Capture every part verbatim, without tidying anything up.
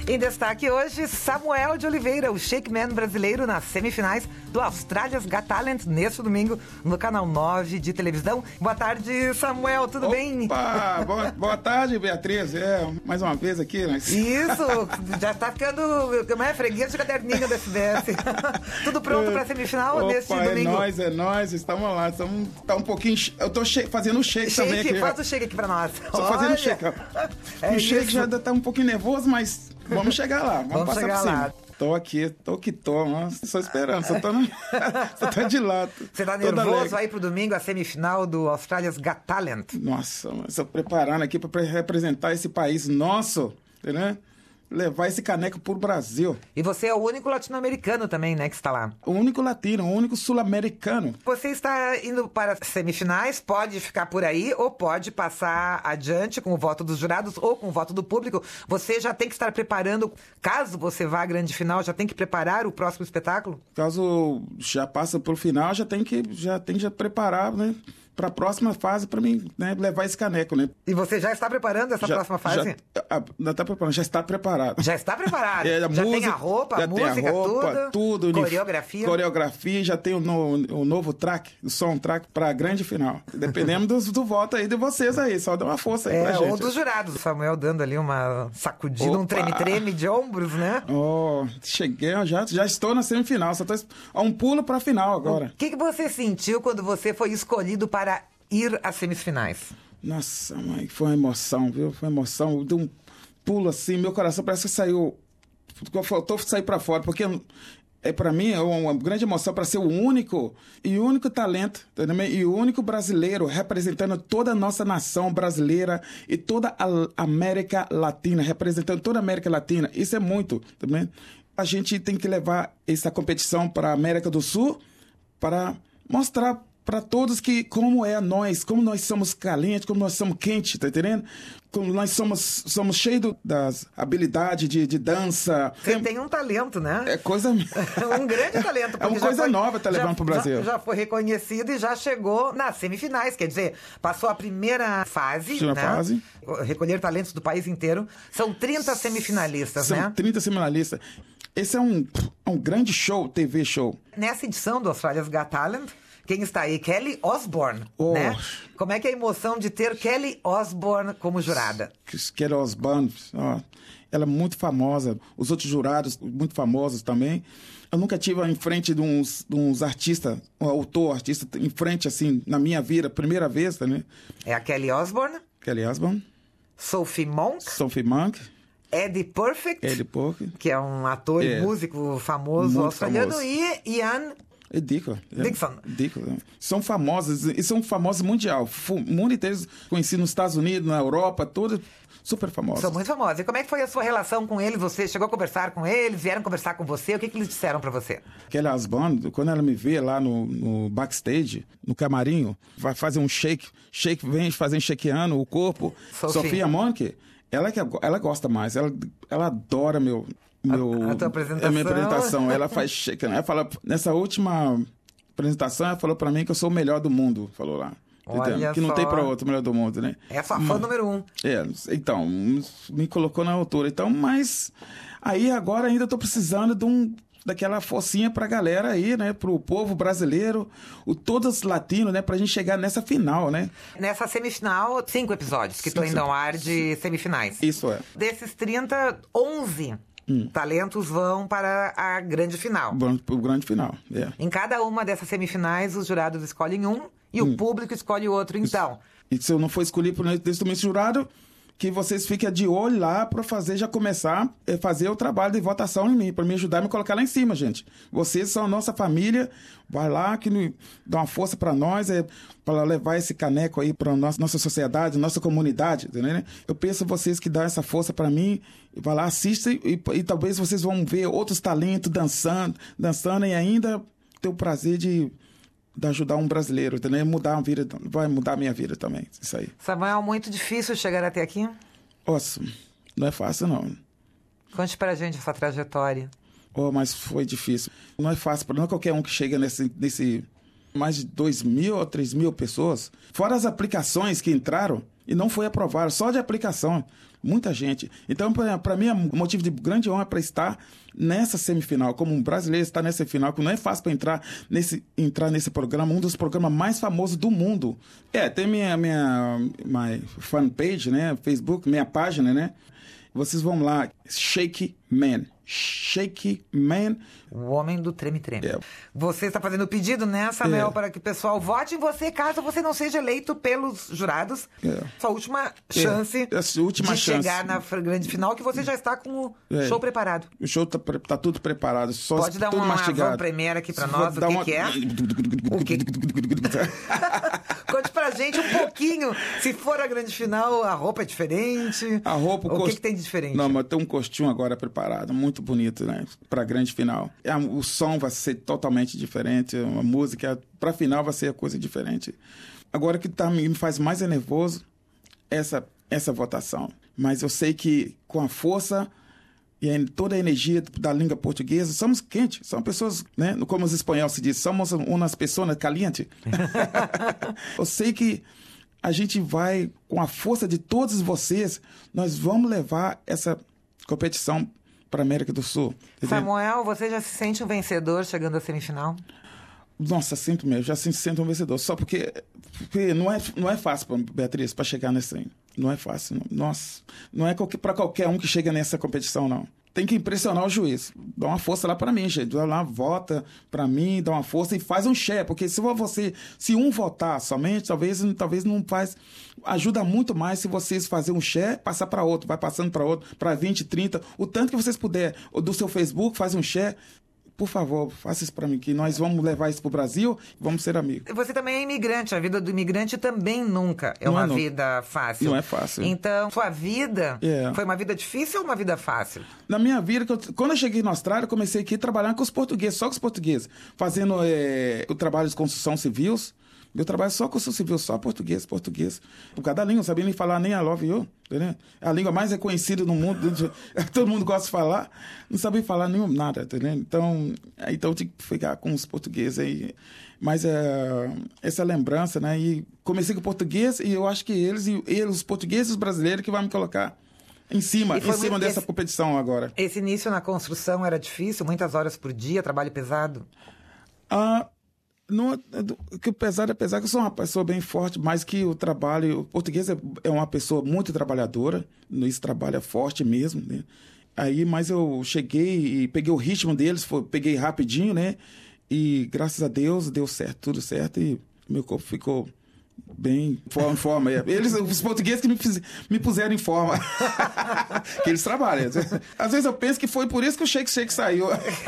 Em destaque hoje, Samuel de Oliveira, o shakeman brasileiro nas semifinais do Australia's Got Talent, neste domingo, no Canal nove de televisão. Boa tarde, Samuel, tudo Opa, bem? Boa, boa tarde, Beatriz. É, mais uma vez aqui. Mas... Isso, já tá ficando como é, freguês de caderninho da S B S. Tudo pronto pra semifinal Opa, neste domingo? É nóis, é nóis, estamos lá. Estamos, tá um pouquinho... Eu tô che- fazendo um shake, Shake, também aqui. faz o shake aqui pra nós. Tô fazendo shake, ó. É o shake isso. já tá um pouquinho nervoso, mas vamos chegar lá. Vamos, Vamos passar chegar por cima. lá. Tô aqui, tô que tô, nossa, só esperando, só tô, no... só tô de lado. Você tá Toda nervoso alegre. aí pro domingo, a semifinal do Australia's Got Talent? Nossa, mas tô preparando aqui pra representar esse país nosso, entendeu? Levar esse caneco pro Brasil. E você é o único latino-americano também, né, que está lá. O único latino, o único sul-americano. Você está indo para as semifinais, pode ficar por aí ou pode passar adiante com o voto dos jurados ou com o voto do público. Você já tem que estar preparando, caso você vá à grande final, já tem que preparar o próximo espetáculo? Caso já passa pro final, já tem que já tem que já preparar, né? Para a próxima fase, para mim, né, levar esse caneco, né? E você já está preparando essa já, próxima fase? Já, ah, não está preparando, já está preparado. Já está preparado? É, a já música, tem a roupa, já a música, tem a roupa, tudo, tudo, coreografia? Coreografia, já tem o, no, o novo track, o som track para a grande final. Dependendo do, do voto aí de vocês aí, só dá uma força aí é, pra gente. Ou dos jurados, o Samuel dando ali uma sacudida, Opa. um treme-treme de ombros, né? Oh, cheguei, já, já estou na semifinal, só tô a um pulo para a final agora. O que, que você sentiu quando você foi escolhido para ir às semifinais? Nossa, mãe, foi uma emoção, viu? Foi uma emoção. Eu dei um pulo assim, meu coração parece que saiu. Faltou sair pra fora, porque é para mim é uma grande emoção para ser o único e o único talento, entendeu? E o único brasileiro representando toda a nossa nação brasileira e toda a América Latina, representando toda a América Latina. Isso é muito, também. A gente tem que levar essa competição para a América do Sul para mostrar para todos que como é nós, como nós somos calientes, como nós somos quentes, tá entendendo? Como nós somos, somos cheios do, das habilidades de, de dança. Você tem, tem, tem um talento, né? É coisa... um grande talento. É uma coisa foi, nova tá levando já, pro Brasil. Já, já foi reconhecido e já chegou nas semifinais, quer dizer, passou a primeira fase, Primeira né? fase. Recolher talentos do país inteiro. São trinta semifinalistas, São né? trinta semifinalistas. Esse é um, um grande show, T V show. Nessa edição do Australia's Got Talent, quem está aí? Kelly Osbourne, oh. né? Como é que é a emoção de ter Kelly Osbourne como jurada? Kelly Osbourne, ó, ela é muito famosa. Os outros jurados, muito famosos também. Eu nunca tive em frente de uns, de uns artistas, um autor, artista, em frente, assim, na minha vida, primeira vez, né? É a Kelly Osbourne. Kelly Osbourne. Sophie Monk. Sophie Monk. Eddie Perfect. Eddie Perfect. Que é um ator e é. músico famoso muito australiano. famoso. E Ian... É Dixon. Dixon. É, Dixon. São famosos, e são famosos mundial. O mundo inteiro conhecido nos Estados Unidos, na Europa, todos super famosos. São muito famosos. E como é que foi a sua relação com eles? Você chegou a conversar com eles? Vieram conversar com você? O que, que eles disseram pra você? Kelly Osbourne, quando ela me vê lá no, no backstage, no camarinho, vai fazer um shake, shake vem fazendo shakeando o corpo. Sophie. Sofia Monk, ela, que, ela gosta mais, ela, ela adora meu... Meu, a, a tua apresentação. A minha apresentação. Ela faz shake. Ela fala, nessa última apresentação, ela falou pra mim que eu sou o melhor do mundo, falou lá. Olha que não só. tem pra outro melhor do mundo, né? É a sua fã número um. É, então, me colocou na altura. Então, mas aí agora ainda tô precisando de um daquela forcinha pra galera aí, né? Pro povo brasileiro, o todos latinos, né? Pra gente chegar nessa final, né? Nessa semifinal, cinco episódios que estão indo ao ar de semifinais. Isso é. Desses trinta, onze hum. talentos vão para a grande final. Vão pro grande final, é. Em cada uma dessas semifinais, os jurados escolhem um e hum. o público escolhe outro, então. E se eu não for escolhido por esse domingo jurado, que vocês fiquem de olho lá para fazer, já começar a fazer o trabalho de votação em mim, para me ajudar a me colocar lá em cima, gente. Vocês são a nossa família, vai lá, que me dá uma força para nós, é, para levar esse caneco aí para nossa, nossa sociedade, nossa comunidade, entendeu? Eu peço a vocês que dão essa força para mim, vai lá, assista e, e talvez vocês vão ver outros talentos dançando, dançando e ainda ter o prazer de... de ajudar um brasileiro, entendeu? Mudar a vida, vai mudar a minha vida também, isso aí. Samuel, muito difícil chegar até aqui? Nossa, não é fácil não. Conte pra gente essa trajetória. Oh, mas foi difícil. Não é fácil, não é qualquer um que chega nesse, nesse mais de dois mil ou três mil pessoas. Fora as aplicações que entraram, e não foi aprovado, só de aplicação. Muita gente. Então, para mim, é um motivo de grande honra para estar nessa semifinal. Como um brasileiro estar nessa final, que não é fácil para entrar nesse, entrar nesse programa, um dos programas mais famosos do mundo. É, tem minha, minha my fanpage, né? Facebook, minha página, né? Vocês vão lá, Shaky Man. Shaky Man. O homem do treme-treme. É. Você está fazendo o pedido, né, Samuel, É. para que o pessoal vote em você, caso você não seja eleito pelos jurados. É. Sua última chance Essa última de chance. chegar na grande final, que você já está com o É. show preparado. O show tá, pre- tá tudo preparado. Só Pode dar tudo uma mastigado. van-premiere aqui para Vou nós, o dar que, uma- que é? O que... Conte pra gente um pouquinho. Se for a grande final, a roupa é diferente. A roupa, o, o que, cost... que tem de diferente? Não, mas tem um costume agora preparado, muito bonito, né? Pra grande final. É, o som vai ser totalmente diferente, a música, pra final vai ser a coisa diferente. Agora o que tá, me faz mais nervoso essa essa votação. Mas eu sei que com a força e a, toda a energia da língua portuguesa, somos quentes, somos pessoas, né? Como os espanhóis se diz, somos umas pessoas calientes. Eu sei que a gente vai, com a força de todos vocês, nós vamos levar essa competição para a América do Sul. Entendeu? Samuel, você já se sente um vencedor chegando à semifinal? Nossa, sinto mesmo, já se sinto um vencedor. Só porque, porque não, é, não é fácil, pra, Beatriz, para chegar nesse. Não é fácil. Não. Nossa, não é para qualquer um que chega nessa competição, não. Tem que impressionar o juiz. Dá uma força lá para mim, gente. Dá lá, vota para mim, dá uma força e faz um share. Porque se você, se um votar somente, talvez, talvez não faz. Ajuda muito mais se vocês fazerem um share, passar para outro, vai passando para outro, para vinte, trinta, o tanto que vocês puder. Do seu Facebook, faz um share. Por favor, faça isso para mim, que nós vamos levar isso para o Brasil e vamos ser amigos. Você também é imigrante. A vida do imigrante também nunca é Não uma é nunca. vida fácil. Não é fácil. Então, sua vida É. foi uma vida difícil ou uma vida fácil? Na minha vida, que eu- quando eu cheguei na Austrália, eu comecei aqui trabalhando com os portugueses, só com os portugueses, fazendo é, o trabalho de construção civil. Meu trabalho é só construção civil, só português, português. Por causa da língua, não sabia nem falar nem I love you, entendeu? A língua mais reconhecida no mundo, todo mundo gosta de falar, não sabia falar nenhum, nada, entendeu? Então, aí, então eu tinha que ficar com os portugueses aí. Mas é, essa lembrança, né? E comecei com o português e eu acho que eles, e eles, os portugueses e os brasileiros, que vão me colocar em cima, E foi em cima muito- dessa esse- competição agora. Esse início na construção era difícil? Muitas horas por dia, trabalho pesado? Ah, não, que apesar, apesar que eu sou uma pessoa bem forte, mas que o trabalho... O português é, é uma pessoa muito trabalhadora, isso trabalha forte mesmo, né? Aí, mas eu cheguei e peguei o ritmo deles, foi, peguei rapidinho, né? E graças a Deus deu certo, tudo certo, e meu corpo ficou bem em forma. Eles, os portugueses que me, fiz, me puseram em forma. Que eles trabalham. Às vezes eu penso que foi por isso que o Shake Shake saiu.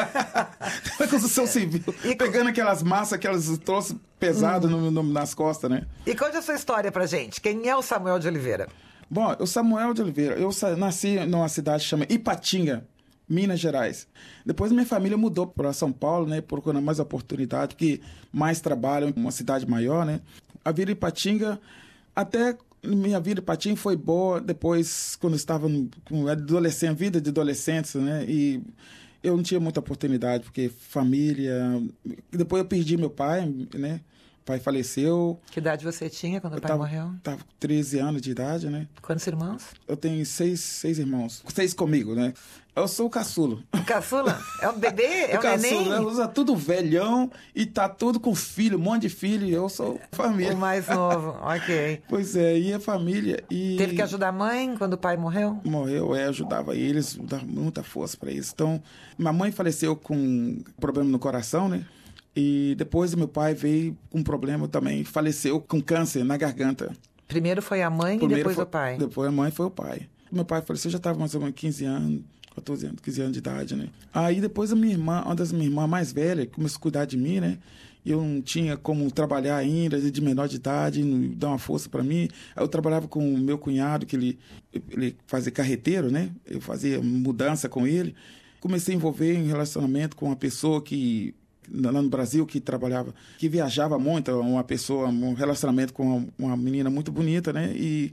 Da construção civil. E- Pegando aquelas massas, aquelas troços pesados no- no- nas costas, né? E conte a sua história pra gente. Quem é o Samuel de Oliveira? Bom, eu Samuel de Oliveira, eu sa- nasci numa cidade que chama Ipatinga, Minas Gerais. Depois minha família mudou para São Paulo, né, procurando mais oportunidade, porque mais trabalho, uma cidade maior, né. A vida em Ipatinga, até minha vida em Ipatinga foi boa depois, quando eu estava no, com adolescente, vida de adolescentes, né, e eu não tinha muita oportunidade, porque família... Depois eu perdi meu pai, né, o pai faleceu. Que idade você tinha quando o Eu pai tava, morreu? tava com treze anos de idade, né. Quantos irmãos? Eu tenho seis, seis irmãos. Seis comigo, né? Eu sou o caçulo. O caçula? É um bebê? É o um caçulo, neném? né? Usa tudo velhão e tá tudo com filho, um monte de filho. E eu sou família. O mais novo, ok. Pois é, e a família. E Teve que ajudar a mãe quando o pai morreu? morreu, é, ajudava eles, dava muita força para eles. Então, minha mãe faleceu com problema no coração, né? E depois meu pai veio com problema também, faleceu com câncer na garganta. Primeiro foi a mãe Primeiro e depois foi- o pai. Depois a mãe foi o pai. Meu pai faleceu, já estava mais ou menos quinze anos, quatorze anos, quinze anos de idade, né? Aí depois a minha irmã, uma das minhas irmãs mais velhas, começou a cuidar de mim, né? E eu não tinha como trabalhar ainda, de menor de idade, não dar uma força para mim. Aí eu trabalhava com o meu cunhado, que ele, ele fazia carreteiro, né? Eu fazia mudança com ele. Comecei a envolver em relacionamento com uma pessoa que lá no Brasil, que trabalhava, que viajava muito, uma pessoa, um relacionamento com uma, uma menina muito bonita, né? E,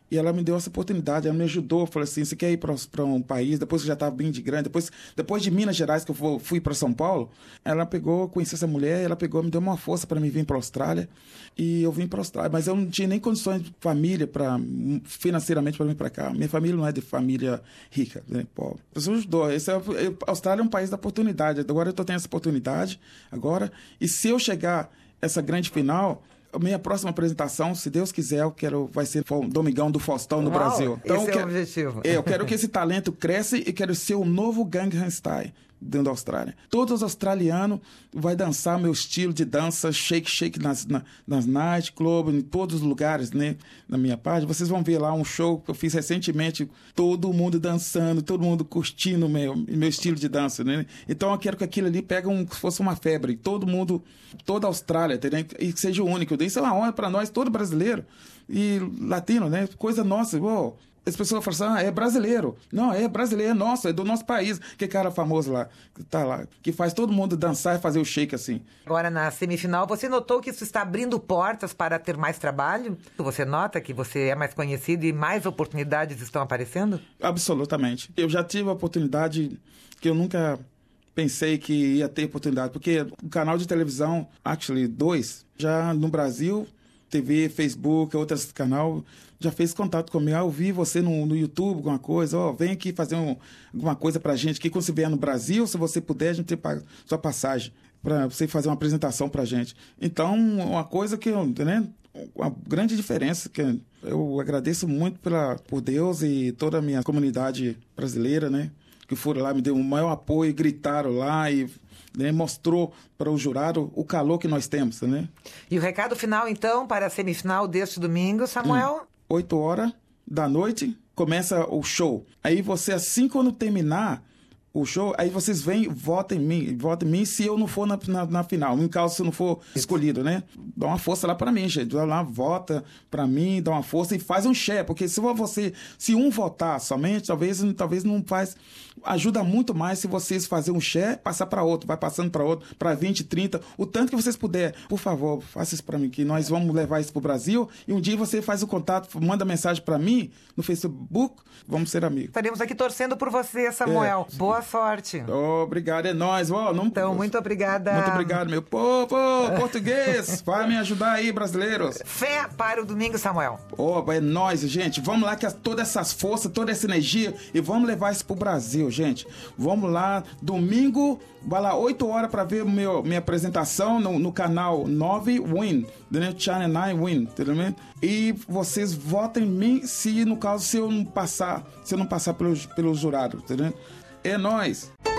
E ela me deu essa oportunidade, ela me ajudou, falou assim, você quer ir para um país, depois que já estava bem de grande, depois, depois de Minas Gerais, que eu fui para São Paulo, ela pegou, conheci essa mulher, ela pegou, me deu uma força para mim vir para a Austrália, e eu vim para a Austrália, mas eu não tinha nem condições de família, pra, financeiramente, para vir para cá. Minha família não é de família rica, né, pobre. Eu ajudou. Esse é, a Austrália é um país da oportunidade, agora eu estou tendo essa oportunidade, agora, e se eu chegar essa grande final... A minha próxima apresentação, se Deus quiser, eu quero, vai ser o Domingão do Faustão no Uau, Brasil. Então, esse eu é o objetivo. É, eu quero que esse talento cresça e quero ser o novo Gangnam Style dentro da Austrália. Todos os australianos vão dançar meu estilo de dança, shake, shake nas, na, nas nightclub, em todos os lugares, né? Na minha página. Vocês vão ver lá um show que eu fiz recentemente, todo mundo dançando, todo mundo curtindo o meu, meu estilo de dança, né? Então eu quero que aquilo ali pegue um, se fosse uma febre. Todo mundo, toda a Austrália, entendeu? E que seja único. Isso é uma honra para nós, todo brasileiro e latino, né? Coisa nossa, uou. As pessoas falam assim, ah, é brasileiro. Não, é brasileiro, é nosso, é do nosso país. Que cara famoso lá, que tá lá, que faz todo mundo dançar e fazer o shake assim. Agora, na semifinal, você notou que isso está abrindo portas para ter mais trabalho? Você nota que você é mais conhecido e mais oportunidades estão aparecendo? Absolutamente. Eu já tive a oportunidade que eu nunca pensei que ia ter oportunidade, porque o canal de televisão, Actually dois, já no Brasil, T V, Facebook, outros canal já fez contato comigo. Ah, eu vi você no, no YouTube, alguma coisa, ó, oh, vem aqui fazer um, alguma coisa pra gente, que quando você vier no Brasil, se você puder, a gente tem paga sua passagem para você fazer uma apresentação pra gente. Então, uma coisa que eu, né, uma grande diferença, que eu agradeço muito pela, por Deus e toda a minha comunidade brasileira, né, que foram lá, me deu o maior apoio, gritaram lá e... Né, mostrou para o jurado o calor que nós temos, né? E o recado final, então, para a semifinal deste domingo, Samuel? oito horas da noite, começa o show. Aí você, assim quando terminar o show, aí vocês vêm, votem em mim, votem em mim se eu não for na, na, na final. Em caso se eu não for escolhido, né? Dá uma força lá pra mim, gente. Vai lá, vota pra mim, dá uma força e faz um share. Porque se você, se um votar somente, talvez, talvez não faz... Ajuda muito mais se vocês fazerem um share, passar para outro, vai passando para outro, para vinte, trinta, o tanto que vocês puderem. Por favor, faça isso para mim, que nós vamos levar isso para o Brasil e um dia você faz o contato, manda mensagem para mim no Facebook, vamos ser amigos. Estaremos aqui torcendo por você, Samuel. É. Boa sorte. Obrigado, é nóis. Oh, não... Então, muito obrigada. Muito obrigado, meu povo português. Vai me ajudar aí, brasileiros. Fé para o domingo, Samuel. Oh, é nóis, gente. Vamos lá, que todas essas forças, toda essa energia e vamos levar isso para o Brasil, gente. Vamos lá, domingo, vai lá, oito horas para ver meu, minha apresentação no, no canal nove Win, entendeu? Channel nove Win, entendeu? E vocês votem em mim se, no caso, se eu não passar, se eu não passar pelo, pelo jurado, entendeu? É nóis!